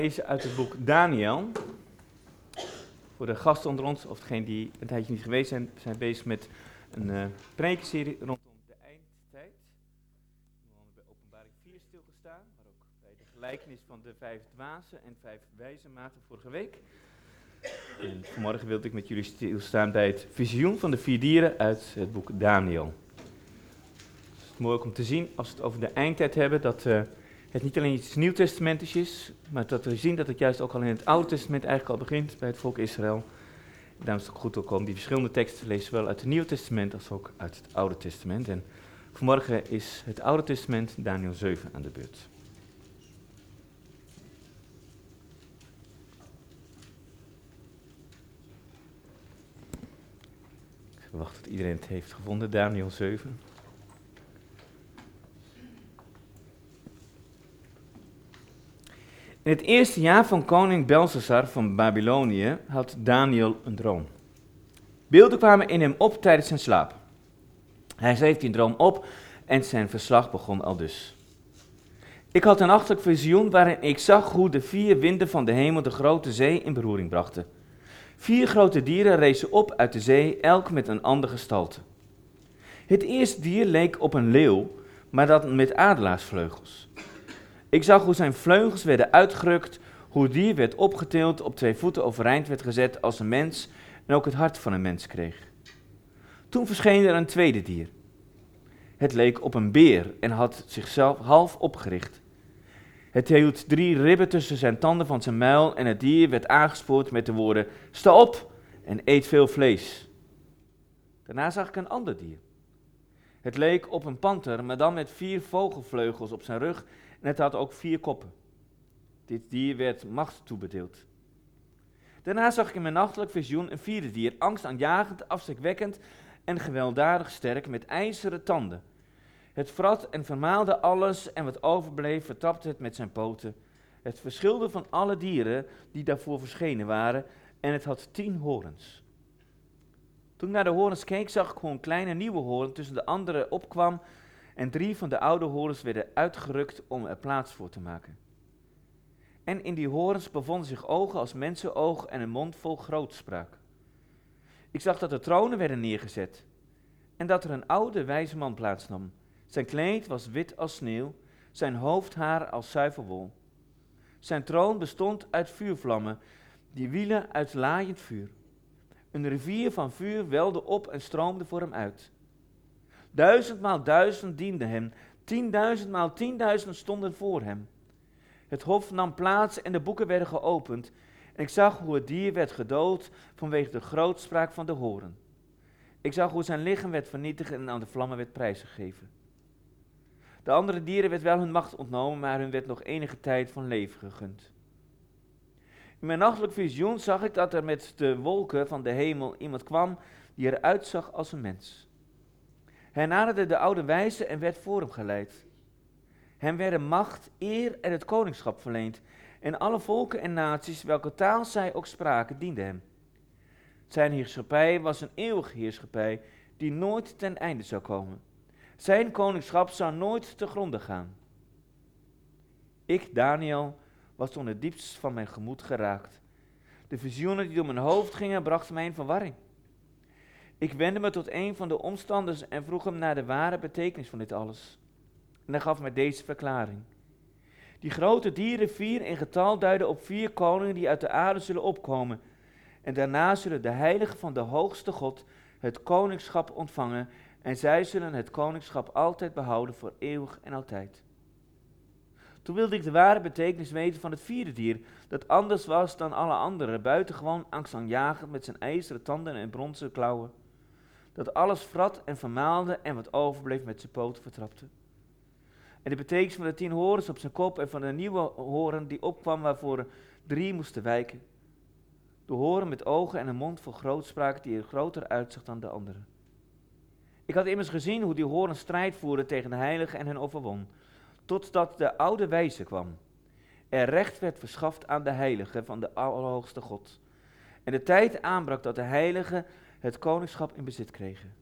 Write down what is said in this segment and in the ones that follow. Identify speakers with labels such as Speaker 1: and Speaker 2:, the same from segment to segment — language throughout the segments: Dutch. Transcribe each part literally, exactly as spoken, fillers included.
Speaker 1: Lezen uit het boek Daniel. Voor de gasten onder ons, of degenen die een tijdje niet geweest zijn, zijn bezig met een uh, prekenserie rondom de eindtijd. We hebben bij openbaring vier stilgestaan, maar ook bij de gelijkenis van de vijf dwazen en vijf wijze maten vorige week. En vanmorgen wilde ik met jullie stilstaan bij het visioen van de vier dieren uit het boek Daniel. Het is mooi om te zien, als we het over de eindtijd hebben, dat uh, het niet alleen iets nieuwtestamentisch is, maar dat we zien dat het juist ook al in het Oude Testament eigenlijk al begint bij het volk Israël. En daarom is het ook goed ook om die verschillende teksten te lezen, zowel uit het Nieuwe Testament als ook uit het Oude Testament. En vanmorgen is het Oude Testament, Daniel zeven, aan de beurt. Ik verwacht dat iedereen het heeft gevonden, Daniel zeven. In het eerste jaar van koning Belshazzar van Babylonië had Daniel een droom. Beelden kwamen in hem op tijdens zijn slaap. Hij schreef die droom op en zijn verslag begon aldus. Ik had een nachtelijk visioen waarin ik zag hoe de vier winden van de hemel de grote zee in beroering brachten. Vier grote dieren rezen op uit de zee, elk met een andere gestalte. Het eerste dier leek op een leeuw, maar dat met adelaarsvleugels. Ik zag hoe zijn vleugels werden uitgerukt, hoe het dier werd opgetild, op twee voeten overeind werd gezet als een mens en ook het hart van een mens kreeg. Toen verscheen er een tweede dier. Het leek op een beer en had zichzelf half opgericht. Het hield drie ribben tussen zijn tanden van zijn muil en het dier werd aangespoord met de woorden: sta op en eet veel vlees. Daarna zag ik een ander dier. Het leek op een panter, maar dan met vier vogelvleugels op zijn rug en het had ook vier koppen. Dit dier werd macht toebedeeld. Daarna zag ik in mijn nachtelijk visioen een vierde dier, angstaanjagend, afschrikwekkend en gewelddadig sterk met ijzeren tanden. Het vrat en vermaalde alles en wat overbleef vertrapte het met zijn poten. Het verschilde van alle dieren die daarvoor verschenen waren en het had tien horens. Toen ik naar de horens keek, zag ik hoe een kleine nieuwe hoorn tussen de andere opkwam en drie van de oude horens werden uitgerukt om er plaats voor te maken. En in die horens bevonden zich ogen als mensenogen en een mond vol grootspraak. Ik zag dat er tronen werden neergezet en dat er een oude wijze man plaatsnam. Zijn kleed was wit als sneeuw, zijn hoofdhaar als zuivelwol. Zijn troon bestond uit vuurvlammen, die wielen uit laaiend vuur. Een rivier van vuur welde op en stroomde voor hem uit. Duizendmaal duizend dienden hem, tienduizendmaal tienduizend stonden voor hem. Het hof nam plaats en de boeken werden geopend. En ik zag hoe het dier werd gedood vanwege de grootspraak van de horen. Ik zag hoe zijn lichaam werd vernietigd en aan de vlammen werd prijsgegeven. De andere dieren werd wel hun macht ontnomen, maar hun werd nog enige tijd van leven gegund. In mijn nachtelijk visioen zag ik dat er met de wolken van de hemel iemand kwam die eruit zag als een mens. Hij naderde de oude wijze en werd voor hem geleid. Hem werden macht, eer en het koningschap verleend. En alle volken en naties, welke taal zij ook spraken, dienden hem. Zijn heerschappij was een eeuwige heerschappij die nooit ten einde zou komen. Zijn koningschap zou nooit te gronde gaan. Ik, Daniel, was tot het diepst van mijn gemoed geraakt. De visioenen die door mijn hoofd gingen, brachten mij in verwarring. Ik wendde me tot een van de omstanders en vroeg hem naar de ware betekenis van dit alles. En hij gaf mij deze verklaring. Die grote dieren, vier in getal, duiden op vier koningen die uit de aarde zullen opkomen. En daarna zullen de heiligen van de hoogste God het koningschap ontvangen. En zij zullen het koningschap altijd behouden voor eeuwig en altijd. Toen wilde ik de ware betekenis weten van het vierde dier, dat anders was dan alle anderen, buitengewoon angstaanjagend met zijn ijzeren tanden en bronzen klauwen. Dat alles vrat en vermaalde en wat overbleef met zijn poten vertrapte. En de betekenis van de tien horens op zijn kop en van de nieuwe horen die opkwam waarvoor drie moesten wijken. De horen met ogen en een mond vol grootspraak die er groter uitzag dan de anderen. Ik had immers gezien hoe die horen strijd voerden tegen de heiligen en hen overwon, totdat de oude wijze kwam. Er recht werd verschaft aan de heiligen van de Allerhoogste God. En de tijd aanbrak dat de heiligen het koningschap in bezit kregen.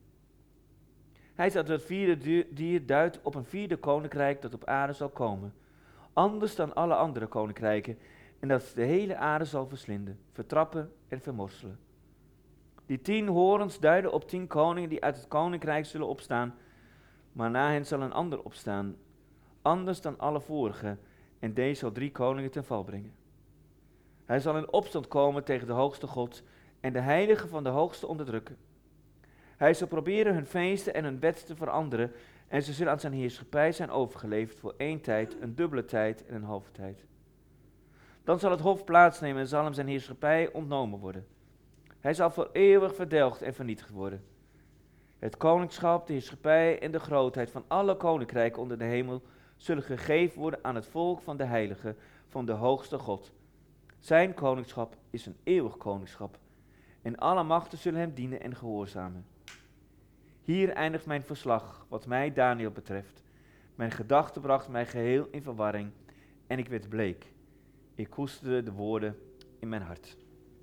Speaker 1: Hij zei dat het vierde dier duidt op een vierde koninkrijk dat op aarde zal komen. Anders dan alle andere koninkrijken. en dat de hele aarde zal verslinden, vertrappen en vermorselen. Die tien horens duiden op tien koningen die uit het koninkrijk zullen opstaan, maar na hen zal een ander opstaan, anders dan alle vorige, en deze zal drie koningen ten val brengen. Hij zal in opstand komen tegen de hoogste God en de heiligen van de hoogste onderdrukken. Hij zal proberen hun feesten en hun wet te veranderen en ze zullen aan zijn heerschappij zijn overgeleverd voor één tijd, een dubbele tijd en een halve tijd. Dan zal het hof plaatsnemen en zal hem zijn heerschappij ontnomen worden. Hij zal voor eeuwig verdelgd en vernietigd worden. Het koningschap, de heerschappij en de grootheid van alle koninkrijken onder de hemel zullen gegeven worden aan het volk van de heiligen van de hoogste God. Zijn koningschap is een eeuwig koningschap en alle machten zullen hem dienen en gehoorzamen. Hier eindigt mijn verslag, wat mij Daniel betreft. Mijn gedachte bracht mij geheel in verwarring en ik werd bleek. Ik koesterde de woorden in mijn hart.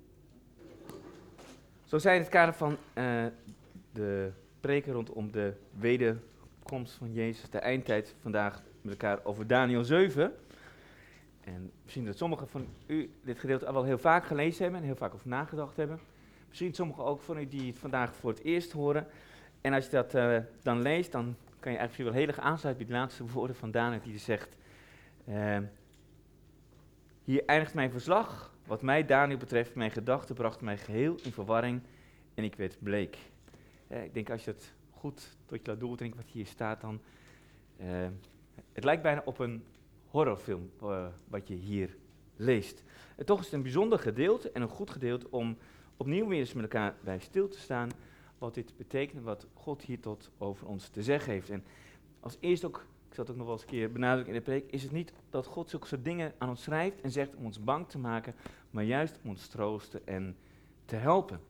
Speaker 1: Zo zijn in het kader van uh, de preken rondom de wederkomst van Jezus, de eindtijd, vandaag met elkaar over Daniel zeven. En misschien dat sommigen van u dit gedeelte al wel heel vaak gelezen hebben en heel vaak over nagedacht hebben. Misschien sommigen ook van u die het vandaag voor het eerst horen. En als je dat uh, dan leest, dan kan je eigenlijk wel heel erg aansluiten bij de laatste woorden van Daniel die zegt: uh, hier eindigt mijn verslag. Wat mij Daniel betreft, mijn gedachten brachten mij geheel in verwarring en ik werd bleek. Uh, ik denk als je het goed tot je laat doordrinken wat hier staat, dan uh, het lijkt bijna op een horrorfilm uh, wat je hier leest. En toch is het een bijzonder gedeelte en een goed gedeelte om opnieuw weer eens met elkaar bij stil te staan wat dit betekent, wat God hier tot over ons te zeggen heeft. En als eerst ook, ik zal het ook nog wel eens een keer benadrukken in de preek, is het niet dat God zulke soort dingen aan ons schrijft en zegt om ons bang te maken, maar juist om ons te troosten en te helpen.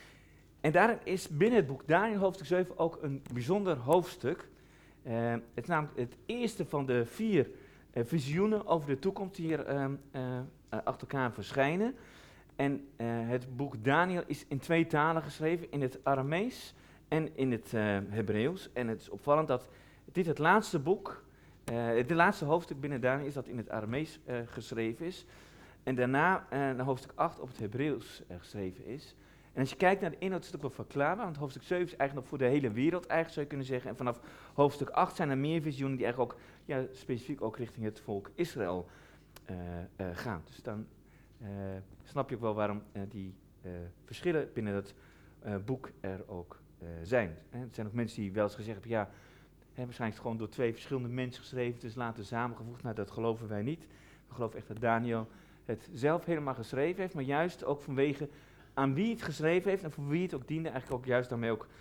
Speaker 1: En daarin is binnen het boek Daniel hoofdstuk zeven ook een bijzonder hoofdstuk. Uh, het is namelijk het eerste van de vier uh, visioenen over de toekomst die hier uh, uh, achter elkaar verschijnen. En uh, het boek Daniel is in twee talen geschreven, in het Aramees en in het uh, Hebreeuws. En het is opvallend dat dit het laatste boek, uh, het laatste hoofdstuk binnen Daniel is dat in het Aramees uh, geschreven is. En daarna uh, naar hoofdstuk acht op het Hebreeuws uh, geschreven is. En als je kijkt naar de inhoud is het ook wel verklaarbaar, want hoofdstuk zeven is eigenlijk nog voor de hele wereld eigenlijk zou je kunnen zeggen. En vanaf hoofdstuk acht zijn er meer visioenen die eigenlijk ook ja, specifiek ook richting het volk Israël uh, uh, gaan. Dus dan uh, snap je ook wel waarom uh, die uh, verschillen binnen het uh, boek er ook uh, zijn. Hè, er zijn ook mensen die wel eens gezegd hebben, ja, hè, waarschijnlijk is het gewoon door twee verschillende mensen geschreven, dus later samengevoegd. Nou, dat geloven wij niet. We geloven echt dat Daniel het zelf helemaal geschreven heeft, maar juist ook vanwege aan wie het geschreven heeft en voor wie het ook diende, eigenlijk ook juist daarmee ook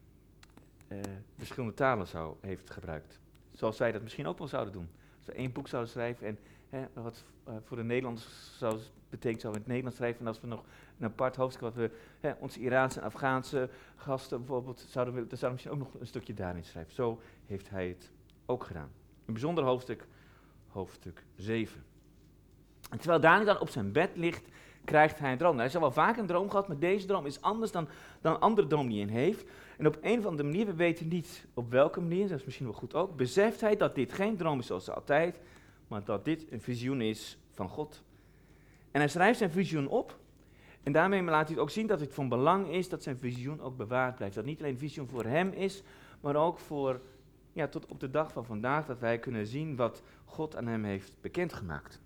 Speaker 1: uh, verschillende talen zou, heeft gebruikt. Zoals wij dat misschien ook wel zouden doen. Als we één boek zouden schrijven en hè, wat uh, voor de Nederlanders zou betekent, zouden we in het Nederlands schrijven. En als we nog een apart hoofdstuk, wat we hè, onze Iraanse en Afghaanse gasten bijvoorbeeld, zouden we, dan zouden we misschien ook nog een stukje daarin schrijven. Zo heeft hij het ook gedaan. Een bijzonder hoofdstuk, hoofdstuk zeven. En terwijl Daniel dan op zijn bed ligt, krijgt hij een droom. Nou, hij heeft wel vaak een droom gehad, maar deze droom is anders dan, dan een andere droom die hij heeft. En op een of andere manier, we weten niet op welke manier, dat is misschien wel goed ook, beseft hij dat dit geen droom is zoals altijd, maar dat dit een visioen is van God. En hij schrijft zijn visioen op en daarmee laat hij ook zien dat het van belang is dat zijn visioen ook bewaard blijft. Dat niet alleen een visioen voor hem is, maar ook voor, ja, tot op de dag van vandaag, dat wij kunnen zien wat God aan hem heeft bekendgemaakt.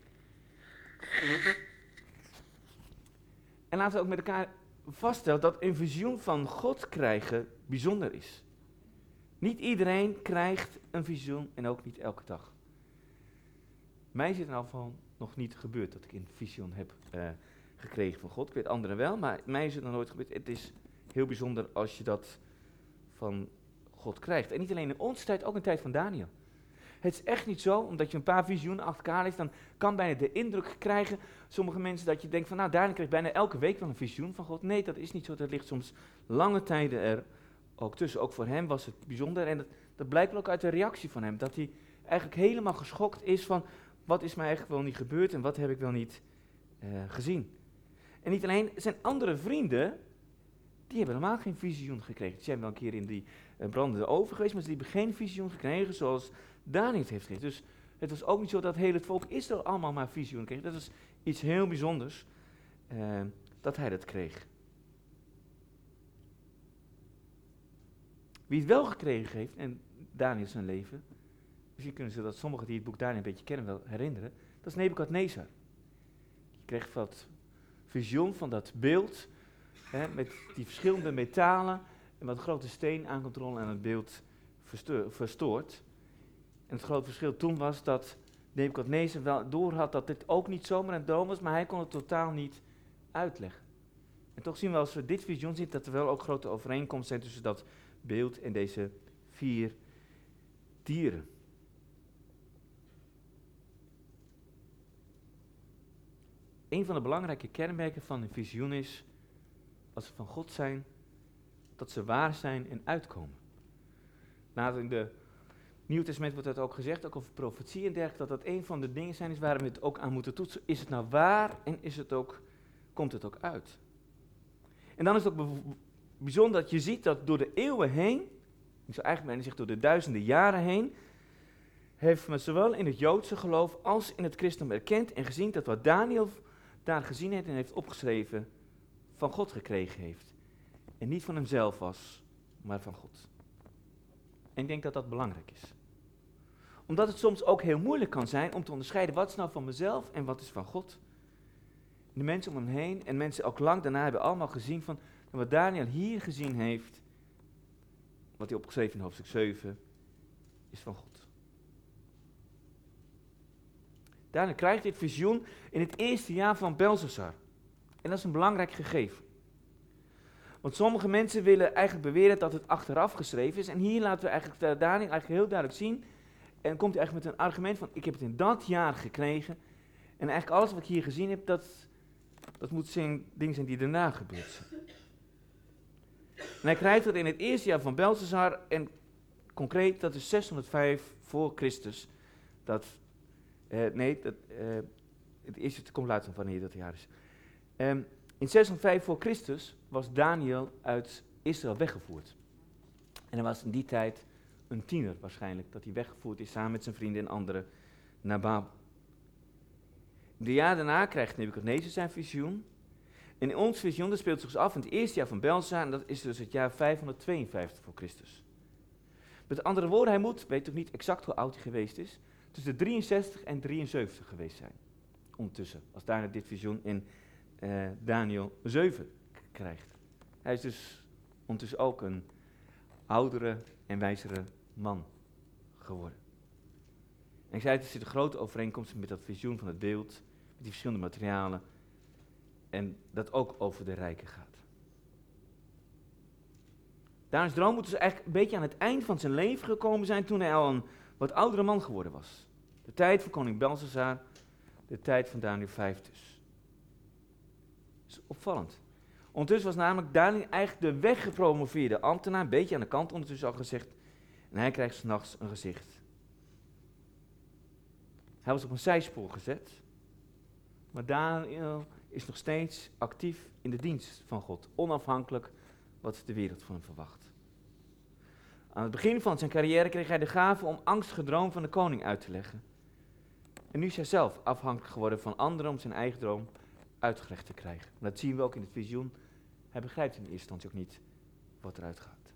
Speaker 1: En laten we ook met elkaar vaststellen dat een visioen van God krijgen bijzonder is. Niet iedereen krijgt een visioen en ook niet elke dag. Mij is het in ieder geval nog niet gebeurd dat ik een visioen heb uh, gekregen van God. Ik weet anderen wel, maar mij is het nog nooit gebeurd. Het is heel bijzonder als je dat van God krijgt. En niet alleen in onze tijd, ook in de tijd van Daniel. Het is echt niet zo, omdat je een paar visioenen achter elkaar leest, dan kan bijna de indruk krijgen, sommige mensen, dat je denkt van, nou, Daniel krijgt bijna elke week wel een visioen van God. Nee, dat is niet zo, dat ligt soms lange tijden er ook tussen. Ook voor hem was het bijzonder en dat, dat blijkt ook uit de reactie van hem, dat hij eigenlijk helemaal geschokt is van, wat is mij eigenlijk wel niet gebeurd en wat heb ik wel niet uh, gezien. En niet alleen, zijn andere vrienden, die hebben helemaal geen visioen gekregen. Die zijn wel een keer in die uh, brandende oven geweest, maar die hebben geen visioen gekregen zoals Daniel het heeft gekregen. Dus het was ook niet zo dat heel het volk Israël allemaal maar visioen kreeg. Dat was iets heel bijzonders uh, dat hij dat kreeg. Wie het wel gekregen heeft, en Daniel zijn leven, misschien kunnen ze dat sommigen die het boek Daniel een beetje kennen wel herinneren, dat is Nebukadnezar. Die kreeg wat visioen van dat beeld, hè, met die verschillende metalen en wat grote steen aan kon rollen en het beeld versteur, verstoord. En het grote verschil toen was dat Nebukadnezar wel doorhad dat dit ook niet zomaar een droom was, maar hij kon het totaal niet uitleggen. En toch zien we als we dit visioen zien dat er wel ook grote overeenkomsten zijn tussen dat beeld en deze vier dieren. Een van de belangrijke kenmerken van een visioen is, als ze van God zijn, dat ze waar zijn en uitkomen. Later in de Nieuw Testament wordt dat ook gezegd, ook over profetie en dergelijke, dat dat een van de dingen zijn is waar we het ook aan moeten toetsen. Is het nou waar en is het ook, komt het ook uit? En dan is het ook bijzonder dat je ziet dat door de eeuwen heen, ik zou eigenlijk bijna zeggen door de duizenden jaren heen, heeft men zowel in het Joodse geloof als in het christendom erkend en gezien dat wat Daniel daar gezien heeft en heeft opgeschreven, van God gekregen heeft. En niet van hemzelf was, maar van God. En ik denk dat dat belangrijk is. Omdat het soms ook heel moeilijk kan zijn om te onderscheiden wat is nou van mezelf en wat is van God. De mensen om hem heen en mensen ook lang daarna hebben allemaal gezien van wat Daniel hier gezien heeft, wat hij opgeschreven in hoofdstuk zeven, is van God. Daniel krijgt dit visioen in het eerste jaar van Belshazzar. En dat is een belangrijk gegeven. Want sommige mensen willen eigenlijk beweren dat het achteraf geschreven is. En hier laten we eigenlijk Daniel eigenlijk heel duidelijk zien. En dan komt hij eigenlijk met een argument van, ik heb het in dat jaar gekregen. En eigenlijk alles wat ik hier gezien heb, dat, dat moet zijn dingen zijn die daarna gebeurd zijn. En hij krijgt het in het eerste jaar van Belshazzar. En concreet, dat is zeshonderdvijf voor Christus. Dat, uh, nee, dat, uh, het eerste, het komt later van wanneer dat jaar is. Um, in zeshonderdvijf voor Christus was Daniel uit Israël weggevoerd. En hij was in die tijd een tiener waarschijnlijk, dat hij weggevoerd is samen met zijn vrienden en anderen naar Babel. De jaar daarna krijgt Nebukadnezar zijn visioen. En in ons visioen, dat speelt zich dus af in het eerste jaar van Belshazzar, en dat is dus het jaar vijfhonderdtweeënvijftig voor Christus. Met andere woorden, hij moet, weet toch niet exact hoe oud hij geweest is, tussen drieënzestig en drieënzeventig geweest zijn. Ondertussen, als Daniel dit visioen in uh, Daniel zeven k- krijgt. Hij is dus ondertussen ook een oudere en wijzere man geworden. En ik zei, er zit een grote overeenkomst met dat visioen van het beeld, met die verschillende materialen, en dat ook over de rijken gaat. Daniels droom moet dus eigenlijk een beetje aan het eind van zijn leven gekomen zijn, toen hij al een wat oudere man geworden was. De tijd van koning Belshazzar, de tijd van Daniel vijf dus. Dat is opvallend. Ondertussen was namelijk Daniel eigenlijk de weggepromoveerde ambtenaar, een beetje aan de kant ondertussen al gezegd, en hij krijgt 's nachts een gezicht. Hij was op een zijspoor gezet, maar Daniel is nog steeds actief in de dienst van God, onafhankelijk wat de wereld van hem verwacht. Aan het begin van zijn carrière kreeg hij de gave om angstige droom van de koning uit te leggen. En nu is hij zelf afhankelijk geworden van anderen om zijn eigen droom uitgelegd te krijgen. En dat zien we ook in het visioen. Hij begrijpt in eerste instantie ook niet wat eruit gaat.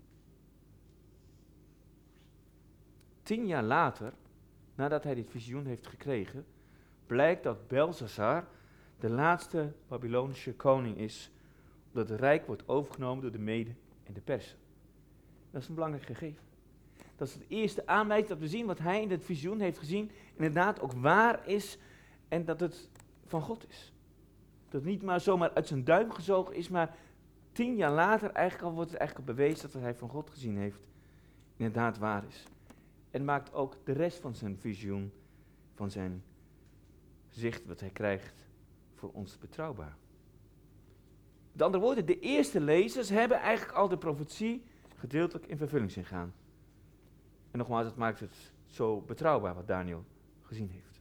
Speaker 1: Tien jaar later, nadat hij dit visioen heeft gekregen, blijkt dat Belshazzar de laatste Babylonische koning is, omdat het rijk wordt overgenomen door de Meden en de Persen. Dat is een belangrijk gegeven. Dat is het eerste aanwijzing dat we zien wat hij in het visioen heeft gezien, inderdaad ook waar is en dat het van God is. Dat het niet maar zomaar uit zijn duim gezogen is, maar tien jaar later eigenlijk al wordt het eigenlijk al bewezen dat wat hij van God gezien heeft inderdaad waar is. En maakt ook de rest van zijn visioen, van zijn zicht wat hij krijgt, voor ons betrouwbaar. Met andere woorden, de eerste lezers hebben eigenlijk al de profetie gedeeltelijk in vervulling zien gaan. En nogmaals, het maakt het zo betrouwbaar wat Daniel gezien heeft.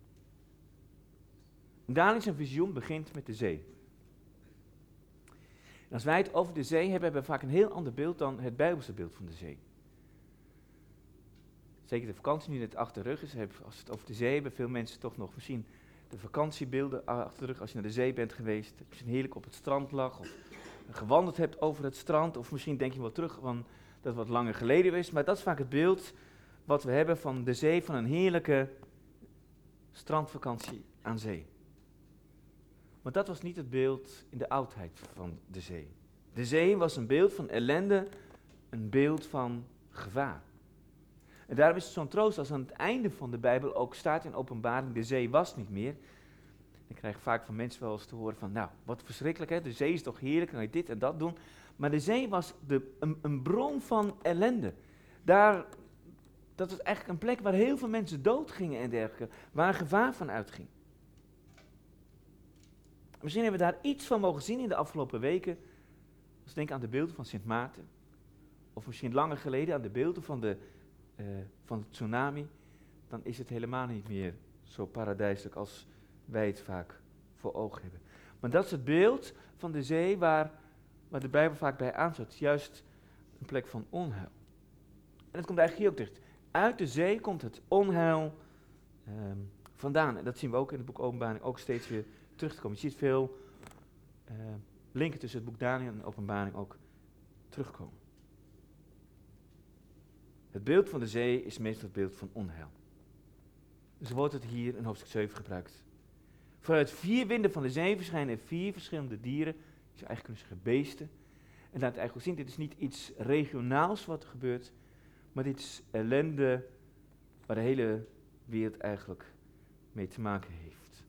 Speaker 1: Daniel zijn visioen begint met de zee. En als wij het over de zee hebben, hebben we vaak een heel ander beeld dan het Bijbelse beeld van de zee. Zeker de vakantie nu net achter de rug is, als we het over de zee hebben, veel mensen toch nog misschien de vakantiebeelden achter de rug als je naar de zee bent geweest. Dat je misschien heerlijk op het strand lag of gewandeld hebt over het strand. Of misschien denk je wel terug van dat wat langer geleden is. Maar dat is vaak het beeld wat we hebben van de zee, van een heerlijke strandvakantie aan zee. Maar dat was niet het beeld in de oudheid van de zee. De zee was een beeld van ellende, een beeld van gevaar. En daarom is het zo'n troost als aan het einde van de Bijbel ook staat in Openbaring, de zee was niet meer. Ik krijg vaak van mensen wel eens te horen van, nou, wat verschrikkelijk hè, de zee is toch heerlijk, dan kan je dit en dat doen. Maar de zee was de, een, een bron van ellende. Daar, dat was eigenlijk een plek waar heel veel mensen doodgingen en dergelijke, waar gevaar van uitging. Misschien hebben we daar iets van mogen zien in de afgelopen weken. Als we denken aan de beelden van Sint Maarten. Of misschien langer geleden aan de beelden van de, uh, van de tsunami. Dan is het helemaal niet meer zo paradijselijk als wij het vaak voor ogen hebben. Maar dat is het beeld van de zee waar, waar de Bijbel vaak bij aanzet. Juist een plek van onheil. En dat komt eigenlijk hier ook dicht. Uit de zee komt het onheil um, vandaan. En dat zien we ook in het boek Openbaring ook steeds weer terug te komen. Je ziet veel uh, linken tussen het boek Daniël en Openbaring ook terugkomen. Het beeld van de zee is meestal het beeld van onheil. Dus wordt het hier in hoofdstuk zeven gebruikt. Vanuit vier winden van de zee verschijnen vier verschillende dieren. Je zou eigenlijk kunnen zeggen beesten. En laat het eigenlijk zien, dit is niet iets regionaals wat er gebeurt. Maar dit is ellende waar de hele wereld eigenlijk mee te maken heeft.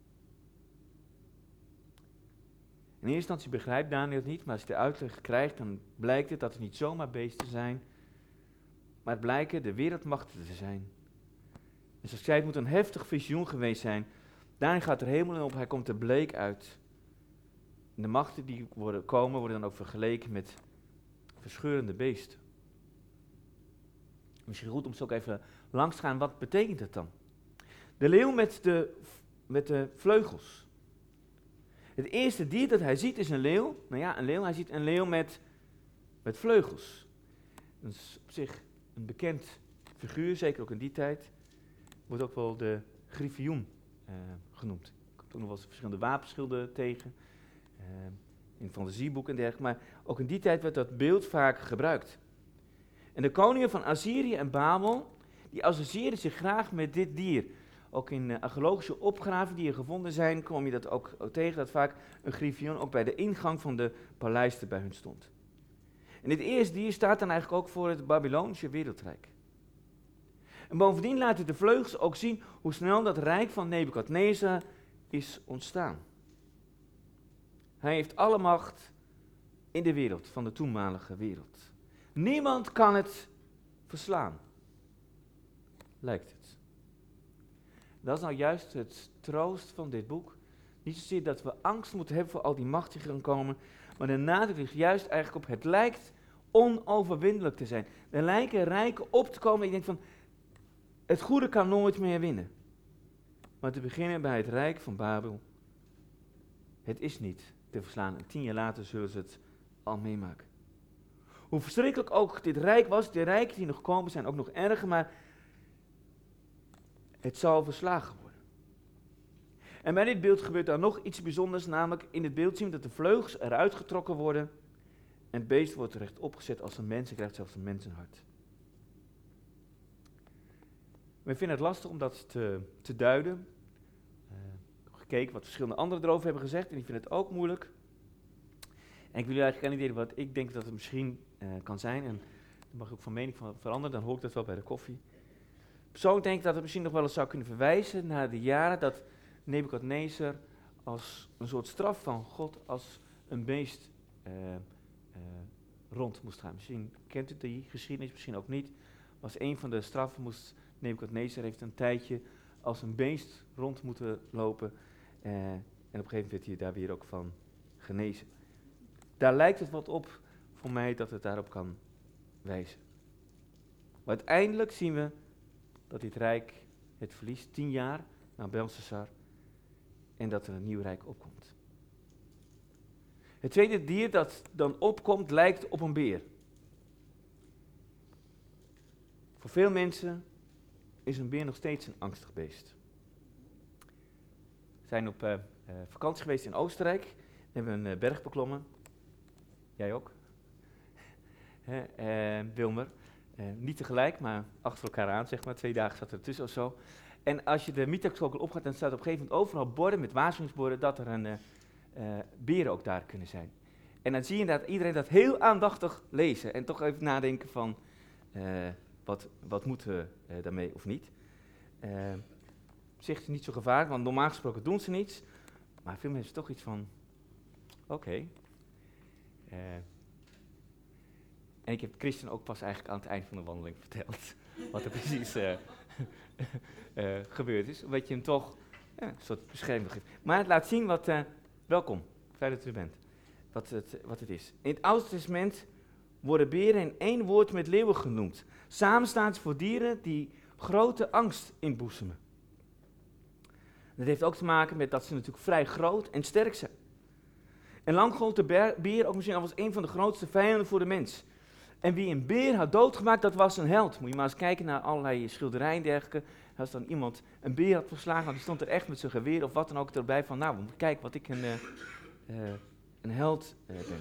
Speaker 1: In eerste instantie begrijpt Daniël het niet, maar als je de uitleg krijgt, dan blijkt het dat het niet zomaar beesten zijn, maar het blijken de wereldmachten te zijn. En zoals ik zei, het moet een heftig visioen geweest zijn. Daniël gaat er helemaal in op, hij komt er bleek uit. En de machten die worden, komen, worden dan ook vergeleken met verscheurende beesten. Misschien goed om zo ook even langs te gaan, wat betekent het dan? De leeuw met de, met de vleugels. Het eerste dier dat hij ziet is een leeuw. Nou ja, een leeuw. Hij ziet een leeuw met, met vleugels. Dat is op zich een bekend figuur, zeker ook in die tijd. Wordt ook wel de griffioen uh, genoemd. Ik heb ook nog wel eens verschillende wapenschilden tegen. Uh, in fantasieboeken en dergelijke. Maar ook in die tijd werd dat beeld vaak gebruikt. En de koningen van Assyrië en Babel, die associeerden zich graag met dit dier. Ook in uh, archeologische opgraven die er gevonden zijn, kom je dat ook, ook tegen, dat vaak een griffioen ook bij de ingang van de paleizen bij hun stond. En dit eerste dier staat dan eigenlijk ook voor het Babylonische wereldrijk. En bovendien laten de vleugels ook zien hoe snel dat rijk van Nebukadnezar is ontstaan. Hij heeft alle macht in de wereld, van de toenmalige wereld. Niemand kan het verslaan, lijkt het. Dat is nou juist het troost van dit boek. Niet zozeer dat we angst moeten hebben voor al die machten die gaan komen, maar de nadruk ligt juist eigenlijk op het lijkt onoverwinnelijk te zijn. Er lijken rijken op te komen en je denkt van, het goede kan nooit meer winnen. Maar te beginnen bij het rijk van Babel, het is niet te verslaan. En tien jaar later zullen ze het al meemaken. Hoe verschrikkelijk ook dit rijk was, de rijken die nog komen zijn ook nog erger, maar het zal verslagen worden. En bij dit beeld gebeurt dan nog iets bijzonders, namelijk in het beeld zien we dat de vleugels eruit getrokken worden en het beest wordt rechtop gezet als een mens en krijgt zelfs een mensenhart. We vinden het lastig om dat te, te duiden. Uh, gekeken wat verschillende anderen erover hebben gezegd en die vinden het ook moeilijk. En ik wil jullie eigenlijk kandideren wat ik denk dat het misschien uh, kan zijn. En dan mag ik ook van mening van veranderen, dan hoor ik dat wel bij de koffie. Persoonlijk denk ik dat het misschien nog wel eens zou kunnen verwijzen naar de jaren dat Nebukadnezar als een soort straf van God als een beest uh, uh, rond moest gaan. Misschien kent u die geschiedenis, misschien ook niet. Was een van de straffen moest Nebukadnezar heeft een tijdje als een beest rond moeten lopen. Uh, en op een gegeven moment werd hij daar weer ook van genezen. Daar lijkt het wat op voor mij dat het daarop kan wijzen. Maar uiteindelijk zien we dat dit rijk het verliest, tien jaar na Belshazzar, en dat er een nieuw rijk opkomt. Het tweede dier dat dan opkomt lijkt op een beer. Voor veel mensen is een beer nog steeds een angstig beest. zijn op uh, uh, vakantie geweest in Oostenrijk. We hebben een uh, berg beklommen. Jij ook? uh, Wilmer. Uh, niet tegelijk, maar achter elkaar aan, zeg maar. Twee dagen zat er tussen of zo. En als je de middagskogel opgaat, dan staat op een gegeven moment overal borden met waarschuwingsborden dat er een uh, uh, beren ook daar kunnen zijn. En dan zie je dat iedereen dat heel aandachtig lezen en toch even nadenken van uh, wat, wat moeten we uh, daarmee of niet. Uh, op zich is het niet zo gevaarlijk, want normaal gesproken doen ze niets. Maar veel mensen toch iets van, oké. Okay. Uh, en ik heb Christian ook pas eigenlijk aan het eind van de wandeling verteld wat er precies uh, uh, gebeurd is. Omdat je hem toch ja, een soort bescherming geeft. Maar het laat zien wat, uh, welkom, fijn dat u er bent, wat het, wat het is. In het Oude Testament worden beren in één woord met leeuwen genoemd. Samen staan ze voor dieren die grote angst inboezemen. Dat heeft ook te maken met dat ze natuurlijk vrij groot en sterk zijn. En lang gold de beer ook misschien al als een van de grootste vijanden voor de mens. En wie een beer had doodgemaakt, dat was een held. Moet je maar eens kijken naar allerlei schilderijen en dergelijke. Als dan iemand een beer had verslagen, nou, die stond er echt met zijn geweer of wat dan ook erbij van, nou, kijk wat ik een, uh, uh, een held uh, ben.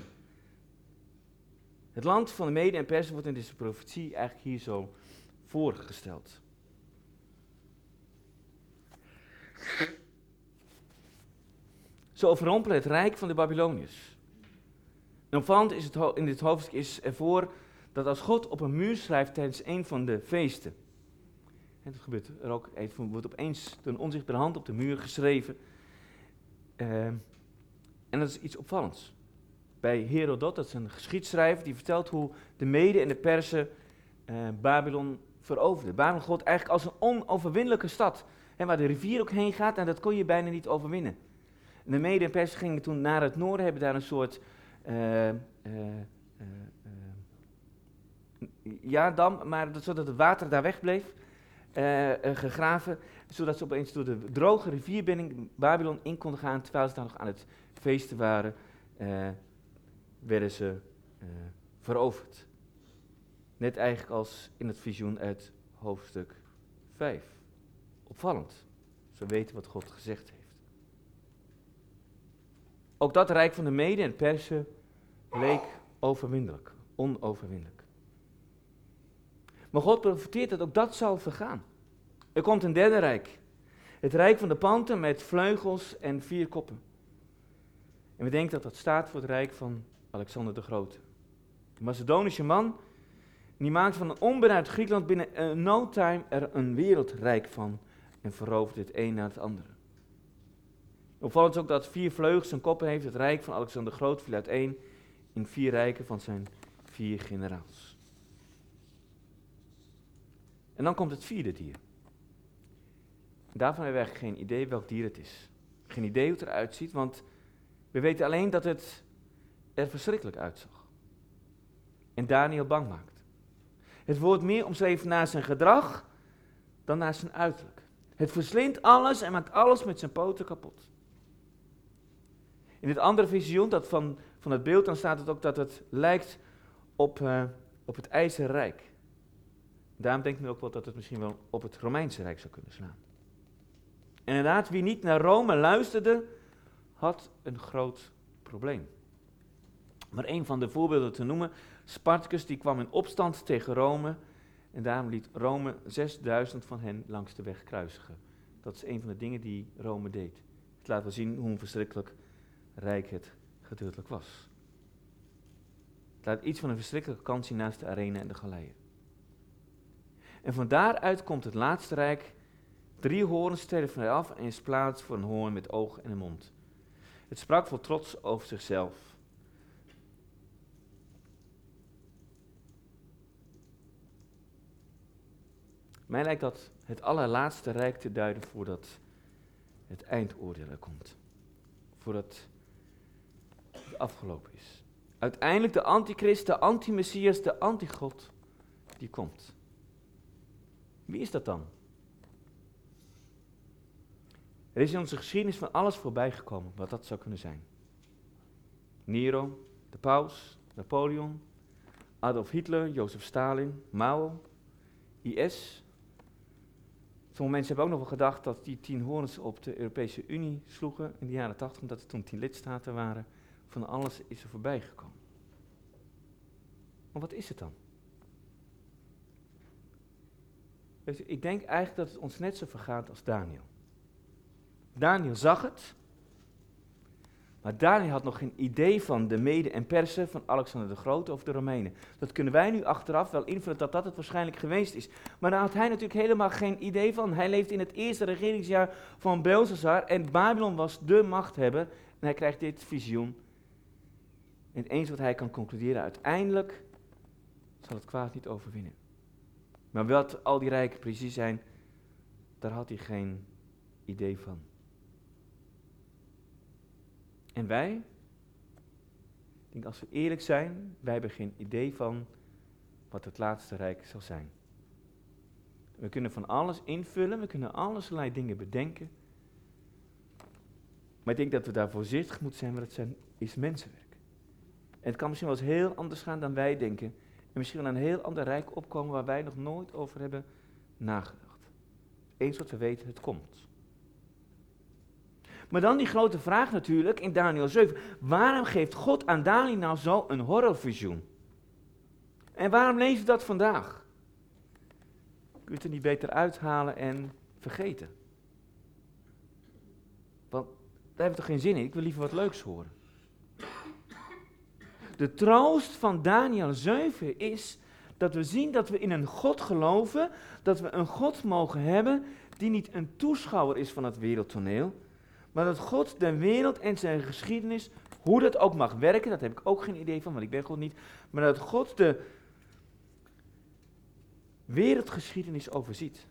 Speaker 1: Het land van de Mede en Persen wordt in deze profetie eigenlijk hier zo voorgesteld. Ze overrompelen het rijk van de Babyloniërs. En opvallend is het ho- in dit hoofdstuk is ervoor dat als God op een muur schrijft tijdens een van de feesten. En dat gebeurt er ook, het wordt opeens door een onzichtbare hand op de muur geschreven. Uh, en dat is iets opvallends. Bij Herodot, dat is een geschiedschrijver, die vertelt hoe de Meden en de Persen uh, Babylon veroverden. Babylon gold eigenlijk als een onoverwinnelijke stad. Hè, waar de rivier ook heen gaat en dat kon je bijna niet overwinnen. En de Meden en Persen gingen toen naar het noorden, hebben daar een soort uh, uh, uh, uh, ja, dam, maar dat, zodat het water daar wegbleef, uh, uh, gegraven, zodat ze opeens door de droge rivierbinding Babylon in konden gaan, terwijl ze daar nog aan het feesten waren, uh, werden ze uh, veroverd. Net eigenlijk als in het visioen uit hoofdstuk vijf. Opvallend. Ze weten wat God gezegd heeft. Ook dat rijk van de Meden en Persen leek overwinnelijk, onoverwinnelijk. Maar God profeteert dat ook dat zal vergaan. Er komt een derde rijk. Het rijk van de panten met vleugels en vier koppen. En we denken dat dat staat voor het rijk van Alexander de Grote. Een Macedonische man, die maakt van een onbenauwd Griekenland binnen uh, no time er een wereldrijk van en verovert het een na het andere. Opvallend is ook dat vier vleugels en koppen heeft. Het rijk van Alexander de Groot viel uiteen in vier rijken van zijn vier generaals. En dan komt het vierde dier. Daarvan hebben we eigenlijk geen idee welk dier het is. Geen idee hoe het eruit ziet, want we weten alleen dat het er verschrikkelijk uitzag. En Daniel bang maakt. Het wordt meer omschreven naar zijn gedrag dan naar zijn uiterlijk. Het verslindt alles en maakt alles met zijn poten kapot. In dit andere visioen, dat van, van het beeld, dan staat het ook dat het lijkt op, uh, op het IJzeren Rijk. Daarom denkt men ook wel dat het misschien wel op het Romeinse Rijk zou kunnen slaan. En inderdaad, wie niet naar Rome luisterde, had een groot probleem. Maar een van de voorbeelden te noemen, Spartacus die kwam in opstand tegen Rome en daarom liet Rome zesduizend van hen langs de weg kruisigen. Dat is een van de dingen die Rome deed. Het laat wel zien hoe verschrikkelijk rijk het gedeeltelijk was. Het laat iets van een verschrikkelijke kant zien naast de arena en de galeien. En van daaruit komt het laatste rijk. Drie hoorns sterven eraf en is plaats voor een hoorn met oog en een mond. Het sprak vol trots over zichzelf. Mij lijkt dat het allerlaatste rijk te duiden voordat het eindoordeel er komt. Voordat het afgelopen is. Uiteindelijk de antichrist, de anti-messias, de antigod, die komt. Wie is dat dan? Er is in onze geschiedenis van alles voorbij gekomen wat dat zou kunnen zijn. Nero, de paus, Napoleon, Adolf Hitler, Jozef Stalin, Mao, I S, Sommige mensen hebben ook nog wel gedacht dat die tien hoorns op de Europese Unie sloegen in de jaren tachtig, omdat er toen tien lidstaten waren. Van alles is er voorbij gekomen. Maar wat is het dan? Weet je, ik denk eigenlijk dat het ons net zo vergaat als Daniel. Daniel zag het, maar Daniel had nog geen idee van de Meden en Persen, van Alexander de Grote of de Romeinen. Dat kunnen wij nu achteraf wel invullen dat dat het waarschijnlijk geweest is. Maar daar had hij natuurlijk helemaal geen idee van. Hij leefde in het eerste regeringsjaar van Belshazzar en Babylon was de machthebber. En hij krijgt dit visioen. En het eens wat hij kan concluderen, uiteindelijk zal het kwaad niet overwinnen. Maar wat al die rijken precies zijn, daar had hij geen idee van. En wij, ik denk als we eerlijk zijn, wij hebben geen idee van wat het laatste rijk zal zijn. We kunnen van alles invullen, we kunnen allerlei dingen bedenken. Maar ik denk dat we daar voorzichtig moeten zijn, want het zijn, is mensenwerk. En het kan misschien wel eens heel anders gaan dan wij denken. En misschien wel een heel ander rijk opkomen waar wij nog nooit over hebben nagedacht. Eens wat we weten, het komt. Maar dan die grote vraag natuurlijk in Daniel zeven. Waarom geeft God aan Daniel nou zo een horrorvisioen? En waarom lezen we dat vandaag? Kun je het er niet beter uithalen en vergeten? Want daar hebben we toch geen zin in? Ik wil liever wat leuks horen. De troost van Daniel zeven is dat we zien dat we in een God geloven, dat we een God mogen hebben die niet een toeschouwer is van het wereldtoneel, maar dat God de wereld en zijn geschiedenis, hoe dat ook mag werken, dat heb ik ook geen idee van, want ik ben God niet, maar dat God de wereldgeschiedenis overziet.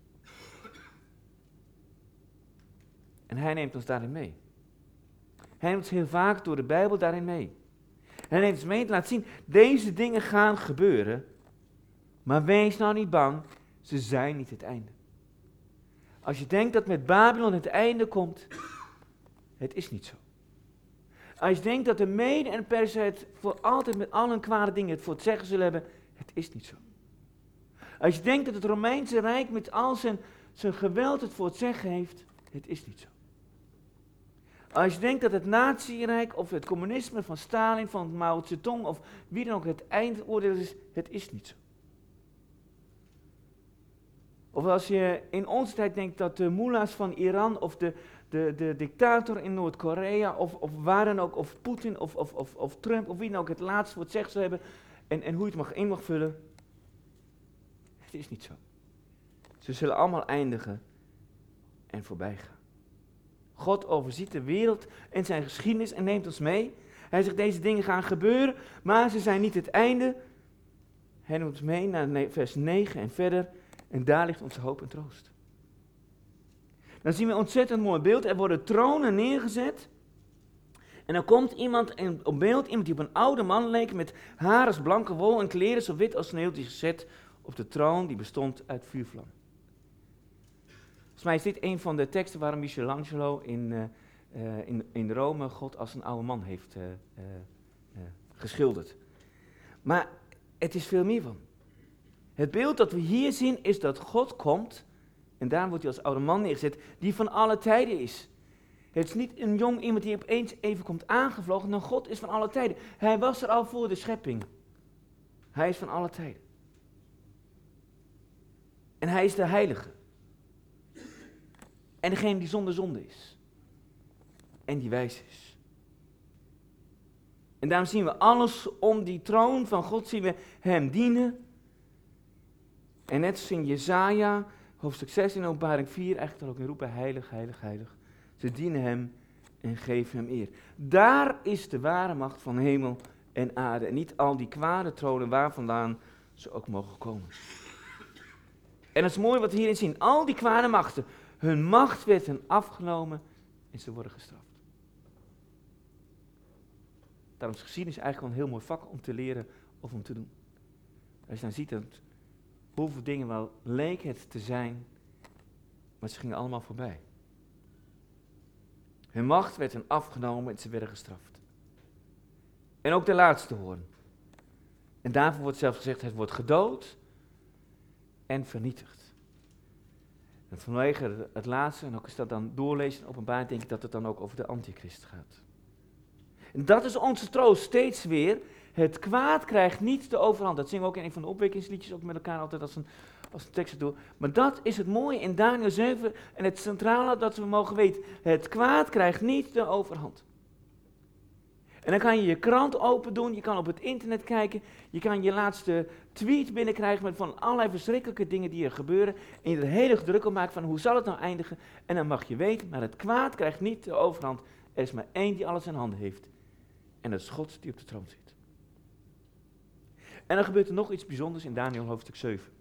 Speaker 1: En hij neemt ons daarin mee. Hij neemt ons heel vaak door de Bijbel daarin mee. Hij neemt ons mee te laten zien, deze dingen gaan gebeuren, maar wees nou niet bang, ze zijn niet het einde. Als je denkt dat met Babylon het einde komt, het is niet zo. Als je denkt dat de Meden en Persen het voor altijd met al hun kwade dingen het voor het zeggen zullen hebben, het is niet zo. Als je denkt dat het Romeinse Rijk met al zijn, zijn geweld het voor het zeggen heeft, het is niet zo. Als je denkt dat het Nazi-rijk of het communisme van Stalin, van Mao Zedong of wie dan ook het eindoordeel is, het is niet zo. Of als je in onze tijd denkt dat de mullahs van Iran of de, de, de dictator in Noord-Korea of, of waar dan ook, of Poetin of, of, of, of Trump of wie dan ook het laatste voor het zeggen zou hebben en, en hoe je het mag in mag vullen, het is niet zo. Ze zullen allemaal eindigen en voorbij gaan. God overziet de wereld en zijn geschiedenis en neemt ons mee. Hij zegt deze dingen gaan gebeuren, maar ze zijn niet het einde. Hij neemt ons mee naar vers negen en verder. En daar ligt onze hoop en troost. Dan zien we een ontzettend mooi beeld. Er worden tronen neergezet. En dan komt iemand in, op beeld, iemand die op een oude man leek, met haar als blanke wol en kleren zo wit als sneeuw, die is gezet op de troon die bestond uit vuurvlam. Volgens mij is dit een van de teksten waar Michelangelo in, uh, uh, in, in Rome God als een oude man heeft uh, uh, uh, geschilderd. Maar het is veel meer van. Het beeld dat we hier zien is dat God komt, en daarom wordt hij als oude man neergezet, die van alle tijden is. Het is niet een jong iemand die opeens even komt aangevlogen, maar God is van alle tijden. Hij was er al voor de schepping. Hij is van alle tijden. En hij is de heilige. En degene die zonder zonde is. En die wijs is. En daarom zien we alles om die troon van God, zien we hem dienen. En net als in Jesaja, hoofdstuk zes in openbaring vier, eigenlijk dan ook in roepen, heilig, heilig, heilig. Ze dienen hem en geven hem eer. Daar is de ware macht van hemel en aarde. En niet al die kwade tronen waar vandaan ze ook mogen komen. En dat is mooi wat we hierin zien. Al die kwade machten, hun macht werd hen afgenomen en ze worden gestraft. Daarom is geschiedenis eigenlijk wel een heel mooi vak om te leren of om te doen. Als je dan ziet dat hoeveel dingen wel leek het te zijn, maar ze gingen allemaal voorbij. Hun macht werd hen afgenomen en ze werden gestraft. En ook de laatste hoorn. En daarvoor wordt zelfs gezegd, het wordt gedood en vernietigd. En vanwege het laatste, en ook als je dat dan doorleest en openbaar, denk ik dat het dan ook over de antichrist gaat. En dat is onze troost, steeds weer. Het kwaad krijgt niet de overhand. Dat zingen we ook in een van de opwekkingsliedjes, ook met elkaar altijd als een, als een tekst doen. Maar dat is het mooie in Daniël zeven en het centrale dat we mogen weten. Het kwaad krijgt niet de overhand. En dan kan je je krant open doen, je kan op het internet kijken, je kan je laatste tweet binnenkrijgen met van allerlei verschrikkelijke dingen die er gebeuren. En je er heel erg druk op maakt van hoe zal het nou eindigen. En dan mag je weten, maar het kwaad krijgt niet de overhand. Er is maar één die alles in handen heeft. En dat is God die op de troon zit. En dan gebeurt er nog iets bijzonders in Daniël hoofdstuk zeven.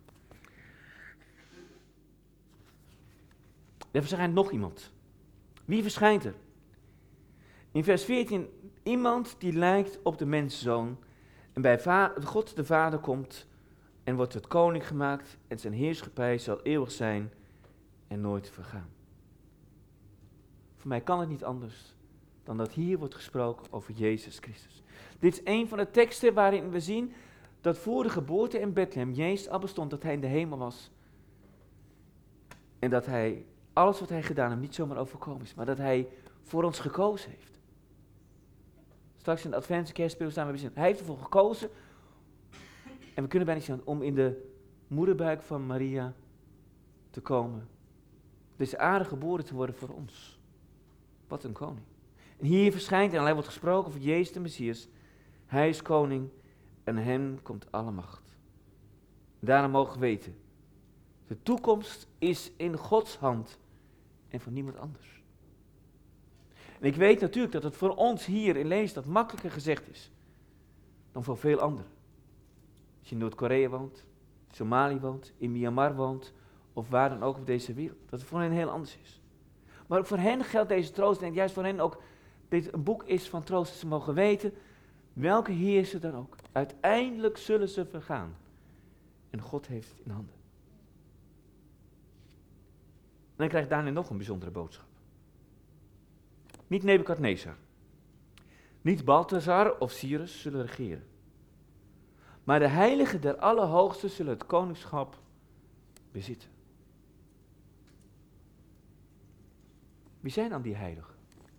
Speaker 1: Er verschijnt nog iemand. Wie verschijnt er? In vers veertien, iemand die lijkt op de mensenzoon en bij va- God de Vader komt en wordt tot koning gemaakt en zijn heerschappij zal eeuwig zijn en nooit vergaan. Voor mij kan het niet anders dan dat hier wordt gesproken over Jezus Christus. Dit is een van de teksten waarin we zien dat voor de geboorte in Bethlehem Jezus al bestond, dat hij in de hemel was. En dat hij, alles wat hij gedaan heeft, niet zomaar overkomen is, maar dat hij voor ons gekozen heeft. Straks in de Adventse kerstperiode staan we bezig. Hij heeft ervoor gekozen, en we kunnen bijna zien, om in de moederbuik van Maria te komen. Deze aarde geboren te worden voor ons. Wat een koning. En hier verschijnt, en hij wordt gesproken over Jezus de Messias. Hij is koning en hem komt alle macht. Daarom mogen we weten, de toekomst is in Gods hand en van niemand anders. En ik weet natuurlijk dat het voor ons hier in Lelystad makkelijker gezegd is dan voor veel anderen. Als je in Noord-Korea woont, Somalië woont, in Myanmar woont of waar dan ook op deze wereld. Dat het voor hen heel anders is. Maar ook voor hen geldt deze troost en juist voor hen ook dit een boek is van troost. Ze mogen weten, welke heerser dan ook. Uiteindelijk zullen ze vergaan. En God heeft het in handen. En dan krijgt Daniël nog een bijzondere boodschap. Niet Nebukadnezar, niet Balthazar of Cyrus zullen regeren. Maar de heiligen der Allerhoogsten zullen het koningschap bezitten. Wie zijn dan die heiligen?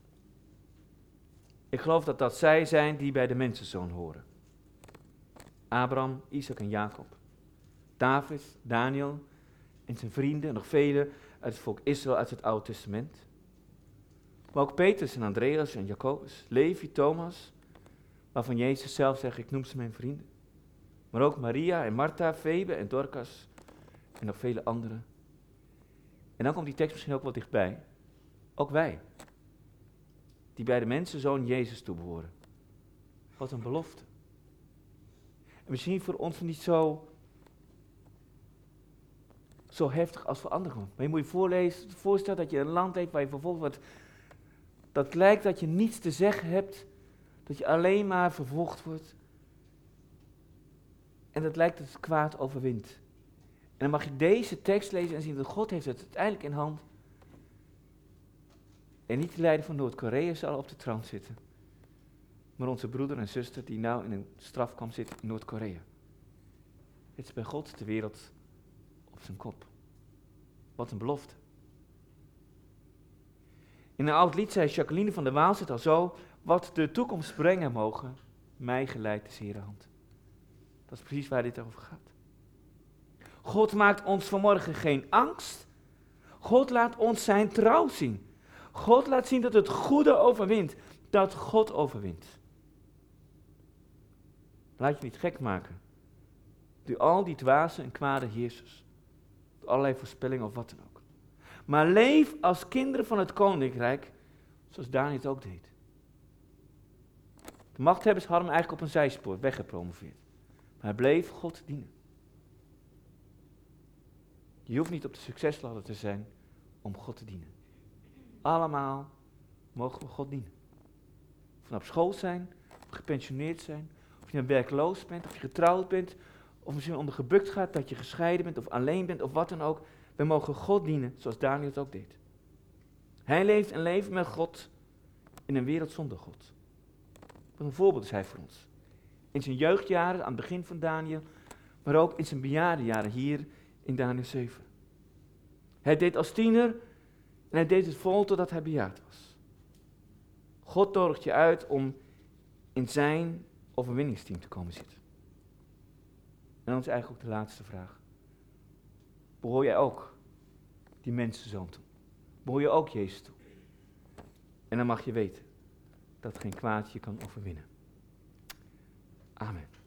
Speaker 1: Ik geloof dat dat zij zijn die bij de mensenzoon horen. Abraham, Isaac en Jacob. David, Daniel en zijn vrienden en nog velen uit het volk Israël uit het Oude Testament. Maar ook Petrus en Andreas en Jacobus, Levi, Thomas, waarvan Jezus zelf zegt, ik noem ze mijn vrienden. Maar ook Maria en Martha, Febe en Dorcas en nog vele anderen. En dan komt die tekst misschien ook wel dichtbij. Ook wij, die bij de mensenzoon Jezus toebehoren. Wat een belofte. En misschien voor ons niet zo, zo heftig als voor anderen. Maar je moet je voorlezen, voorstellen dat je een land heeft waar je vervolgd wordt. Dat lijkt dat je niets te zeggen hebt, dat je alleen maar vervolgd wordt. En dat lijkt dat het kwaad overwint. En dan mag je deze tekst lezen en zien dat God heeft het uiteindelijk in hand. En niet de leider van Noord-Korea zal op de troon zitten, maar onze broeder en zuster die nou in een strafkamp zit in Noord-Korea. Het is bij God de wereld op zijn kop. Wat een belofte. In een oud lied zei Jacqueline van der Waal zit al zo, wat de toekomst brengen mogen, mij geleid is Heere hand. Dat is precies waar dit over gaat. God maakt ons vanmorgen geen angst. God laat ons zijn trouw zien. God laat zien dat het goede overwint, dat God overwint. Laat je niet gek maken door al die dwaze en kwade heersers, door allerlei voorspellingen of wat dan ook. Maar leef als kinderen van het koninkrijk, zoals Daniël het ook deed. De machthebbers hadden hem eigenlijk op een zijspoor weggepromoveerd. Maar hij bleef God dienen. Je hoeft niet op de succesladder te zijn om God te dienen. Allemaal mogen we God dienen. Of je op school zijn, of gepensioneerd zijn, of je werkloos bent, of je getrouwd bent, of misschien onder gebukt gaat dat je gescheiden bent, of alleen bent, of wat dan ook. We mogen God dienen, zoals Daniël het ook deed. Hij leeft een leven met God in een wereld zonder God. Wat een voorbeeld is hij voor ons. In zijn jeugdjaren, aan het begin van Daniël, maar ook in zijn bejaardenjaren hier in Daniël zeven. Hij deed als tiener en hij deed het vol totdat hij bejaard was. God nodigt je uit om in zijn overwinningsteam te komen zitten. En dan is eigenlijk ook de laatste vraag. Behoor jij ook die mensenzoon toe? Behoor je ook Jezus toe? En dan mag je weten dat geen kwaad je kan overwinnen. Amen.